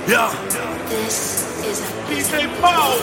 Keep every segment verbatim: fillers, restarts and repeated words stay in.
Yeah. This is a D J Paul.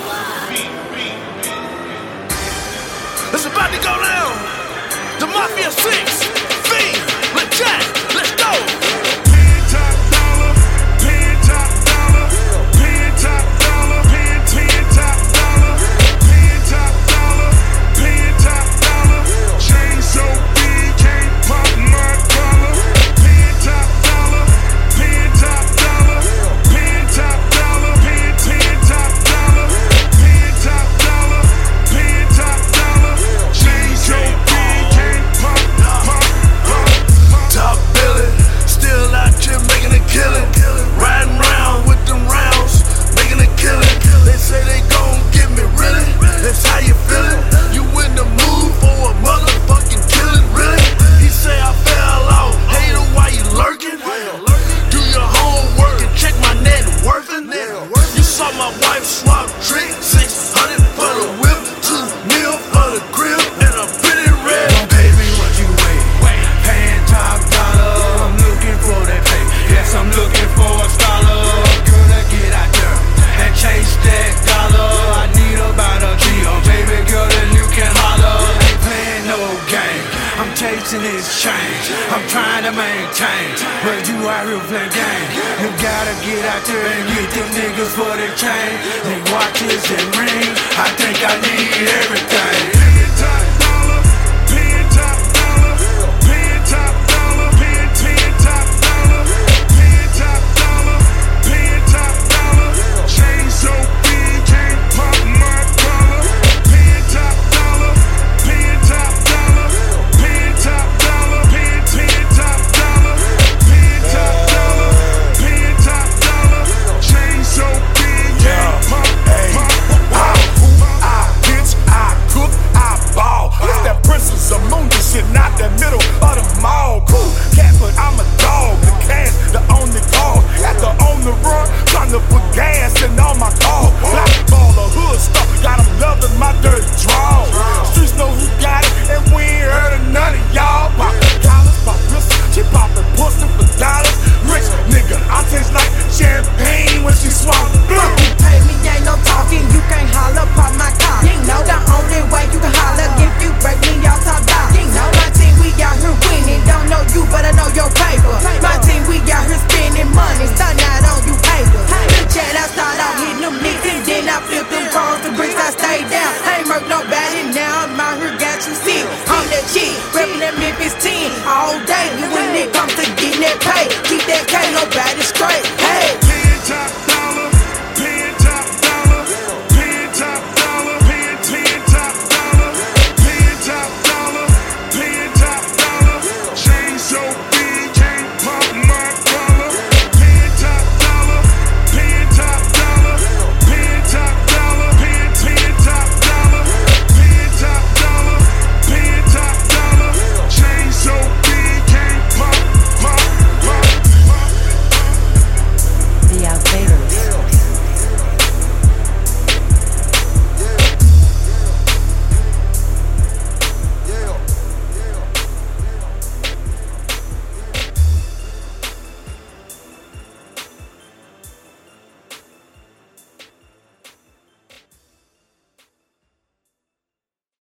It's about to go down. The Mafia six. V. Legit. Let's go. Pin top dollar. Pin top dollar. Pin top dollar. Pin pin top dollar. Pin top dollar. Pin top dollar. Chain so big can't pop my collar. Pin top dollar. Pin top dollar. Pin top dollar. Pin pin top dollar. Pin top dollar. Pin top dollar. Chain so big can't pop pop pop. Top billing. Still out here making a killing. Riding around with them rounds. Making a killing. They say they gon' get me, really? That's how you feeling? You in the mood for a motherfucking killing, really? He say I fell off. Hater, why you lurking? Do your homework and check my net worth. You saw my wife swap trick. six hundred for the whip, two mil for the grill, and a pretty red. Baby, what you weigh? Paying top dollar. I'm looking for that pay. Yes, I'm looking for a scholar. Girl, to get out there and chase that dollar. I need about a deal, baby girl, that you can holler. Ain't playing no game. I'm chasing this change. I'm trying to maintain, but you out here playing game. You gotta get out there and get them niggas for the chain. They watches and rings. I think I need everything. Pin top